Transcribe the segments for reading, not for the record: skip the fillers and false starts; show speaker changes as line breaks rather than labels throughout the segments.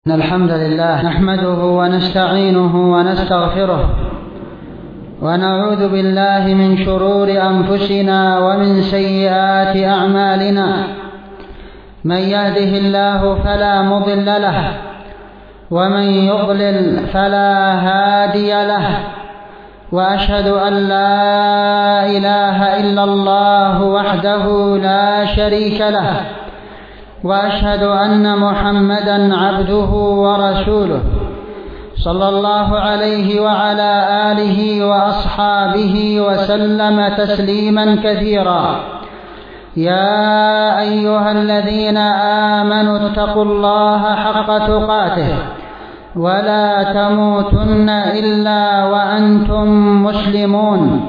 إن الحمد لله نحمده ونستعينه ونستغفره ونعوذ بالله من شرور أنفسنا ومن سيئات أعمالنا. من يهده الله فلا مضل له ومن يضلل فلا هادي له، وأشهد أن لا إله إلا الله وحده لا شريك له، وأشهد أن محمدًا عبده ورسوله صلى الله عليه وعلى آله وأصحابه وسلم تسليمًا كثيرا. يا أيها الذين آمنوا اتقوا الله حق تقاته ولا تموتن إلا وأنتم مسلمون.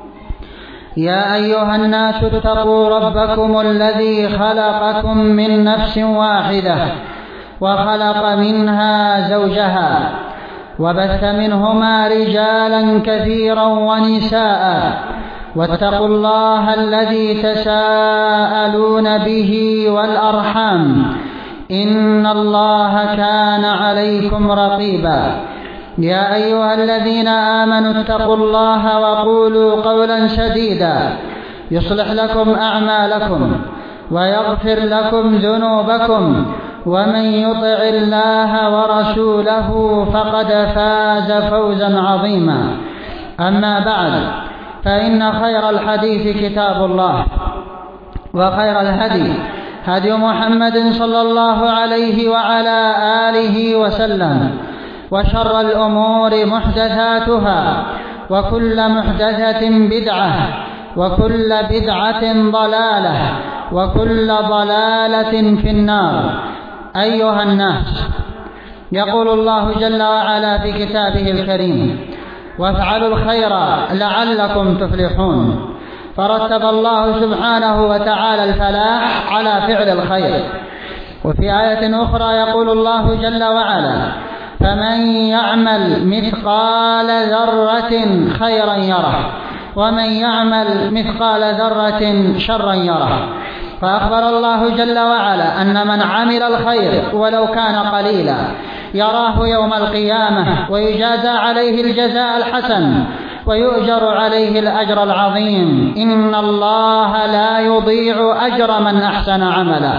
يا أيها الناس اتقوا ربكم الذي خلقكم من نفس واحدة وخلق منها زوجها وبث منهما رجالا كثيرا ونساء، واتقوا الله الذي تساءلون به والأرحام إن الله كان عليكم رقيبا. يا أيها الذين آمنوا اتقوا الله وقولوا قولا سديدا يصلح لكم أعمالكم ويغفر لكم ذنوبكم، ومن يطع الله ورسوله فقد فاز فوزا عظيما. أما بعد، فإن خير الحديث كتاب الله، وخير الهدي هدي محمد صلى الله عليه وعلى آله وسلم، وشر الأمور محدثاتها، وكل محدثة بدعة، وكل بدعة ضلالة، وكل ضلالة في النار. أيها الناس، يقول الله جل وعلا في كتابه الكريم: وافعلوا الخير لعلكم تفلحون. فرتب الله سبحانه وتعالى الفلاح على فعل الخير. وفي آية أخرى يقول الله جل وعلا: فمن يعمل مثقال ذرة خيرا يره، ومن يعمل مثقال ذرة شرا يره. فأخبر الله جل وعلا أن من عمل الخير ولو كان قليلا يراه يوم القيامة، ويجازى عليه الجزاء الحسن، ويؤجر عليه الأجر العظيم. إن الله لا يضيع أجر من أحسن عملا.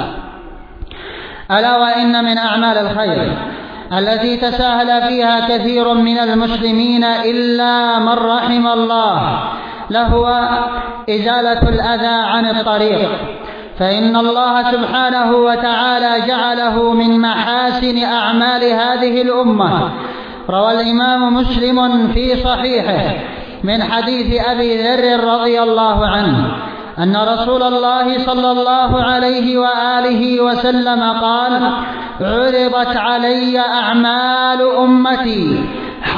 ألا وإن من أعمال الخير التي تساهل فيها كثير من المسلمين إلا من رحم الله لهو إزالة الأذى عن الطريق، فإن الله سبحانه وتعالى جعله من محاسن أعمال هذه الأمة. روى الإمام مسلم في صحيحه من حديث أبي ذر رضي الله عنه أن رسول الله صلى الله عليه وآله وسلم قال: عرضت علي أعمال أمتي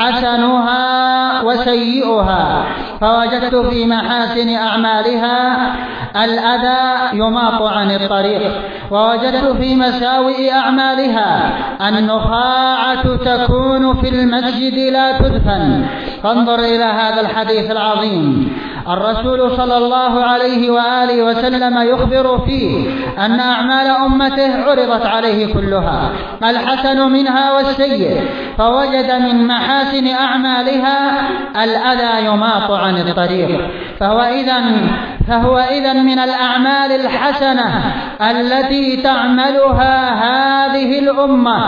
حسنها وسيئها، فوجدت في محاسن أعمالها الأذى يماط عن الطريق، ووجدت في مساوئ أعمالها النخاعة تكون في المسجد لا تدفن. فانظر إلى هذا الحديث العظيم. الرسول صلى الله عليه وآله وسلم يخبر فيه أن أعمال أمته عرضت عليه كلها، الحسن منها والسيء، فوجد من محاسن أعمالها الأذى يماط عن الطريق. فهو إذن من الأعمال الحسنة التي تعملها هذه الأمة.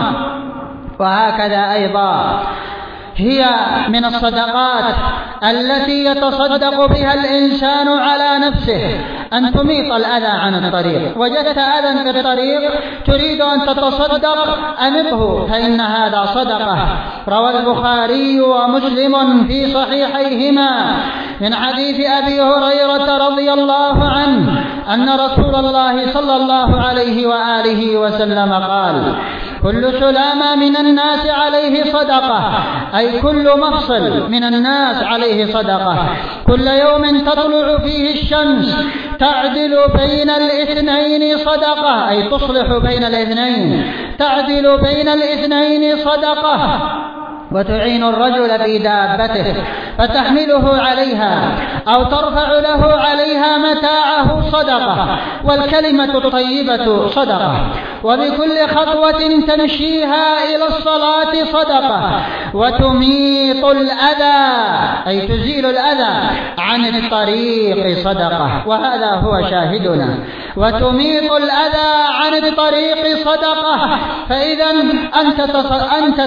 وهكذا أيضا هي من الصدقات التي يتصدق بها الإنسان على نفسه أن تميط الأذى عن الطريق. وجدت أذى في الطريق تريد أن تتصدق، أمطه، فإن هذا صدقة. روى البخاري ومسلم في صحيحيهما من حديث أبي هريرة رضي الله عنه أن رسول الله صلى الله عليه وآله وسلم قال: كل سلامة من الناس عليه صدقة، أي كل مفصل من الناس عليه صدقة. كل يوم تطلع فيه الشمس تعدل بين الاثنين صدقة، أي تصلح بين الاثنين، تعدل بين الاثنين صدقة. وتعين الرجل في دابته فتحمله عليها أو ترفع له عليها متاعه صدقة. والكلمة الطيبة صدقة. وبكل خطوة تمشيها إلى الصلاة صدقة، وتميط الأذى أي تزيل الأذى عن الطريق صدقة، وهذا هو شاهدنا. وتميط الأذى عن الطريق صدقة. فإذا أنت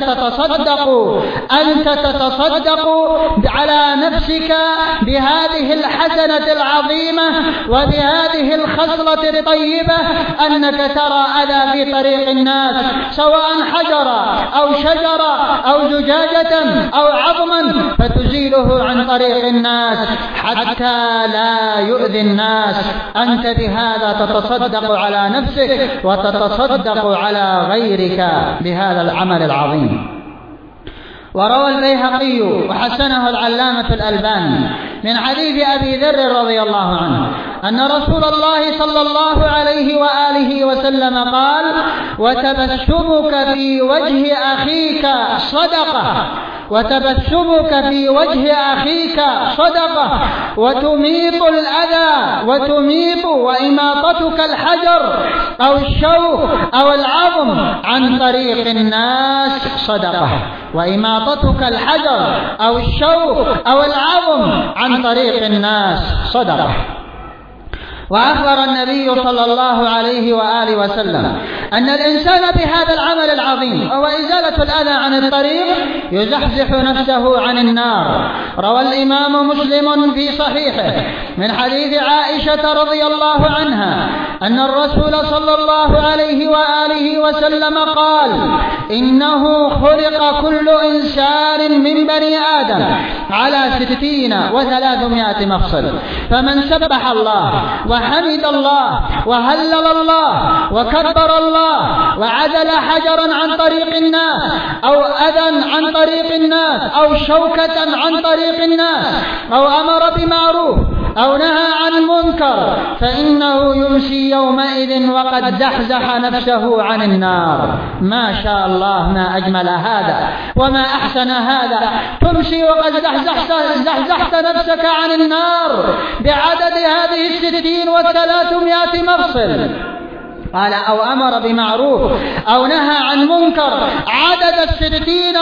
تتصدق على نفسك بهذه الحسنة العظيمة وبهذه الخصلة الطيبة، أنك ترى أذى في طريق الناس، سواء حجرا أو شجرا أو زجاجة أو عظما، فتزيله عن طريق الناس حتى لا يؤذي الناس. أنت بهذا تتصدق على نفسك وتتصدق على غيرك بهذا العمل العظيم. وروى البيهقي وحسنه العلامة الألباني من حديث أبي ذر رضي الله عنه أن رسول الله صلى الله عليه وآله وسلم قال: وتبسمك في وجه أخيك صدقة، وتبسمك في وجه أخيك صدقة، وتميط الأذى وإماطتك الحجر أو الشوك أو العظم عن طريق الناس صدقة، وإماطتك الحجر أو الشوك أو العظم عن طريق الناس صدقة. وأخبر النبي صلى الله عليه وآله وسلم أن الإنسان بهذا العمل العظيم وهو إزالة الأذى عن الطريق يزحزح نفسه عن النار. روى الإمام مسلم في صحيحه من حديث عائشة رضي الله عنها أن الرسول صلى الله عليه وآله وسلم قال: إنه خلق كل إنسان من بني آدم على 60 و300 مفصل، فمن سبح الله وحمد الله وهلل الله وكبر الله وعدل حجرا عن طريق الناس أو أذى عن طريق الناس أو شوكة عن طريق الناس أو أمر بمعروف أو نهى عن منكر، فإنه يمسي يومئذ وقد زحزح نفسه عن النار. ما شاء الله، ما أجمل هذا وما أحسن هذا، تمسي وقد زحزحت نفسك عن النار بعدد هذه 60 و300 مفصل. قال: أو أمر بمعروف أو نهى عن منكر عدد 60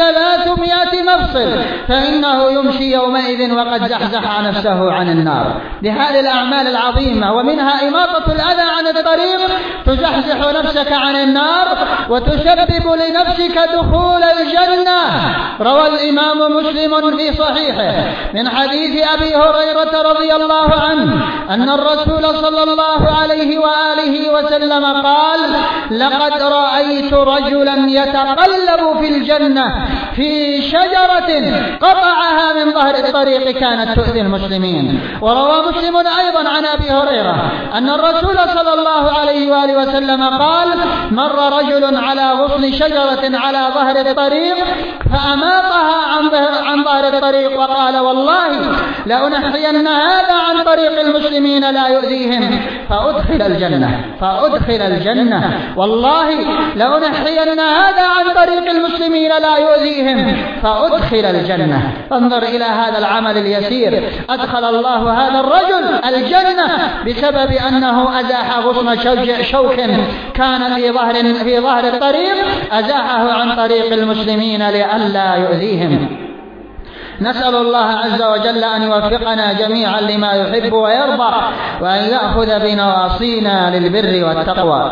و300 مفصل، فإنه يمشي يومئذ وقد زحزح نفسه عن النار. بهذه الأعمال العظيمة ومنها إماطة الأذى عن الطريق تزحزح نفسك عن النار وتسبب لنفسك دخول الجنة. روى الإمام مسلم في صحيحه من حديث أبي هريرة رضي الله عنه أن الرسول صلى الله عليه وآله وسلم قال: لقد رأيت رجلا يتقلب في الجنة في شجرة قطعها من ظهر الطريق كانت تؤذي المسلمين. وروى مسلم أيضا عن أبي هريرة أن الرسول صلى الله عليه وآله وسلم قال: مر رجل على غصن شجرة على ظهر الطريق فأماطها عن ظهر الطريق وقال: والله لأنحين هذا عن طريق المسلمين لا يؤذيهم فأدخل الجنة. والله لأنحين هذا عن طريق المسلمين لا يؤذيهم فأدخل الجنة. فانظر إلى هذا العمل اليسير، أدخل الله هذا الرجل الجنة بسبب أنه أزاح غصن شوك كان في ظهر الطريق، أزاحه عن طريق المسلمين لئلا يؤذيهم. نسأل الله عز وجل أن يوفقنا جميعا لما يحب ويرضى، وأن يأخذ بنواصينا للبر والتقوى.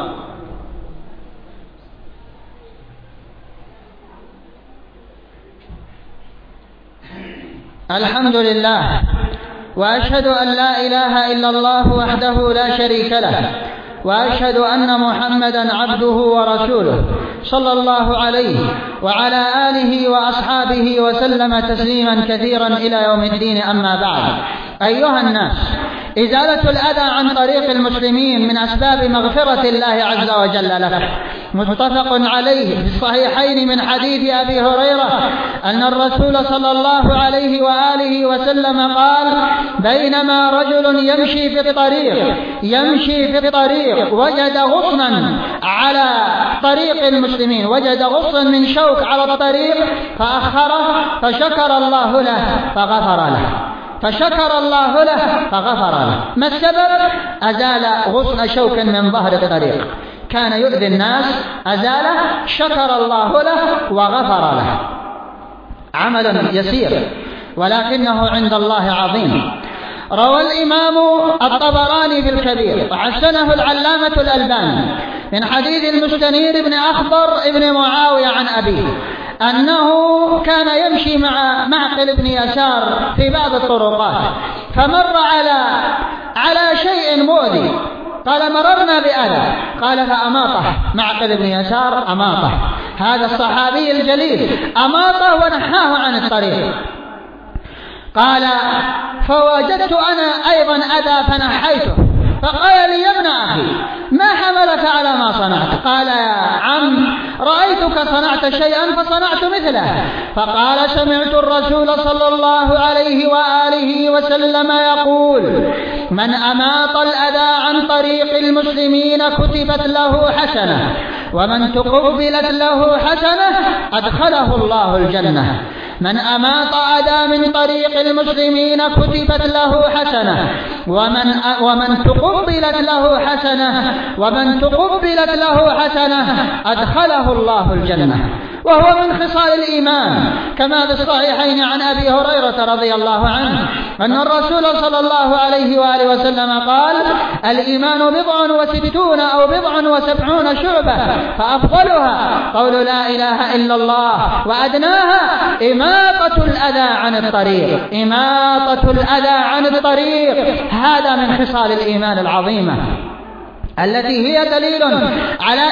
الحمد لله، وأشهد أن لا إله إلا الله وحده لا شريك له، وأشهد أن محمدا عبده ورسوله صلى الله عليه وعلى آله وأصحابه وسلم تسليما كثيرا إلى يوم الدين. أما بعد، أيها الناس، إزالة الأذى عن طريق المسلمين من أسباب مغفرة الله عز وجل له، متفق عليه في الصحيحين من حديث أبي هريرة أن الرسول صلى الله عليه وآله وسلم قال: بينما رجل يمشي في الطريق وجد غصنا على طريق المسلمين، وجد غصن من شوك على الطريق فأخره فشكر الله له فغفر له. ما السبب؟ أزال غصن شوك من ظهر الطريق. كان يؤذي الناس أزاله، شكر الله له وغفر له. عمل يسير ولكنه عند الله عظيم. روى الإمام الطبراني في الكبير وحسنه العلامة الألباني من حديث المستنير بن أخضر بن معاوية عن أبيه أنه كان يمشي مع معقل بن يسار في بعض الطرقات، فمر على شيء مؤذي، قال مررنا بأذى، قال فأماطه معقل بن يسار، أماطه هذا الصحابي الجليل، أماطه ونحاه عن الطريق. قال فوجدت أنا أيضا أذى فنحيته، فقال لي يا ابن أخي ما حملك على ما صنعت؟ قال يا عم رأيتك صنعت شيئا فصنعت مثله. فقال سمعت الرسول صلى الله عليه وآله وسلم يقول من أماط الأذى عن طريق المسلمين كتبت له حسنة، ومن تقبلت له حسنة أدخله الله الجنة. من أماط أذى من طريق المسلمين كتبت له حسنة، ومن تقبلت له حسنة أدخله الله الجنة. وهو من خصال الإيمان كما في الصحيحين عن أبي هريرة رضي الله عنه أن الرسول صلى الله عليه وآله وسلم قال الإيمان 69 أو 70 شعبة، فأفضلها قول لا إله إلا الله، وأدناها إماطة الأذى عن الطريق. هذا من خصال الإيمان العظيمة التي هي دليل على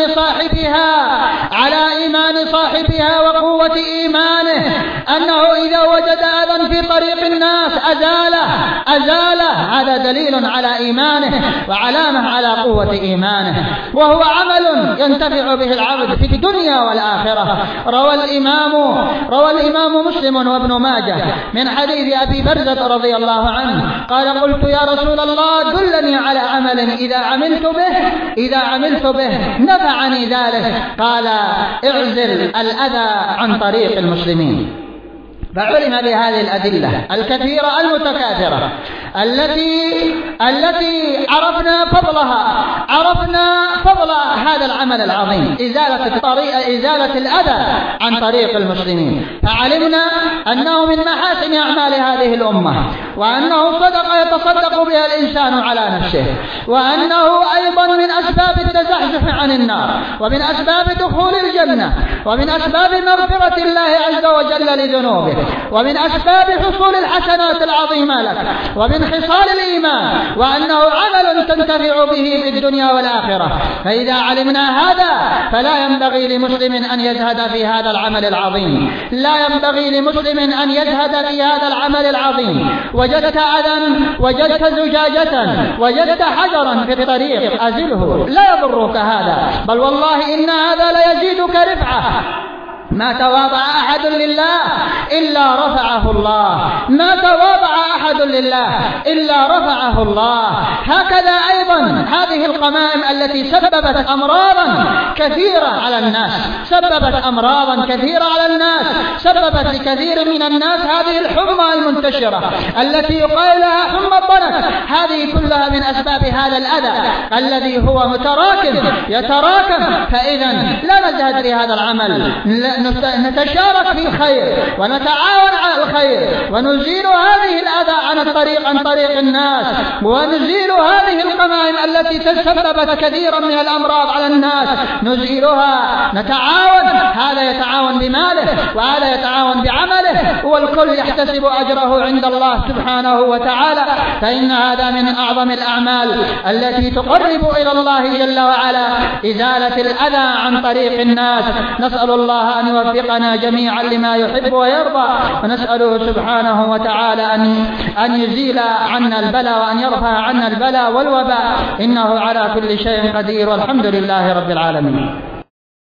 إيمان صاحبها وقوة إيمانه، أنه إذا وجد أذى في طريق الناس أزاله. هذا دليل على إيمانه وعلامة على قوة إيمانه، وهو عمل ينتفع به العبد في الدنيا والآخرة. روى الإمام مسلم وابن ماجه من حديث أبي برزة رضي الله عنه قال قلت يا رسول الله دلني على عمل إذا عملت به نفعني ذلك، قال اعزل الأذى عن طريق المسلمين. فعلم بهذه الأدلة الكثيرة المتكاثرة التي عرفنا فضل هذا العمل العظيم، إزالة الأذى عن طريق المسلمين. فعلمنا أنه من محاسن أعمال هذه الأمة، وأنه صدقة يتصدق بها الإنسان على نفسه، وأنه أيضا من أسباب التزحزح عن النار، ومن أسباب دخول الجنة، ومن أسباب مغفرة الله عز وجل لذنوبه، ومن أسباب حصول الحسنات العظيمة لك، ومن خصال الإيمان، وأنه عمل تنتفع به في الدنيا والآخرة. فإذا علمنا هذا فلا ينبغي لمسلم أن يزهد في هذا العمل العظيم، لا ينبغي لمسلم أن يزهد في هذا العمل العظيم. وجدت أذى، وجدت زجاجة، وجدت حجرا في الطريق أزله، لا يضرك هذا، بل والله إن هذا ليزيدك رفعة. ما تواضع أحد لله إلا رفعه الله، ما تواضع أحد لله إلا رفعه الله. هكذا أيضا هذه القمائم التي سببت أمراضا كثيرة على الناس، سببت لكثير من الناس هذه الحمى المنتشرة التي يقال لها حمى الضنك. هذه كلها من أسباب هذا الأذى الذي هو يتراكم. فإذا لا نزهد في هذا العمل، نتشارك في الخير ونتعاون على الخير، ونزيل هذه الأذى عن طريق الناس، ونزيل هذه القمائم التي سببت كثيرا من الأمراض على الناس، نزيلها، نتعاون. هذا يتعاون بماله وهذا يتعاون بعمله، والكل يحتسب أجره عند الله سبحانه وتعالى. فإن هذا من أعظم الأعمال التي تقرب إلى الله جل وعلا، إزالة الأذى عن طريق الناس. نسأل الله أن يوفقنا جميعا لما يحب ويرضى، ونسأله سبحانه وتعالى أن يزيل عنا البلاء وأن يرفع عنا البلاء والوباء، إنه على كل شيء قدير، والحمد لله رب العالمين.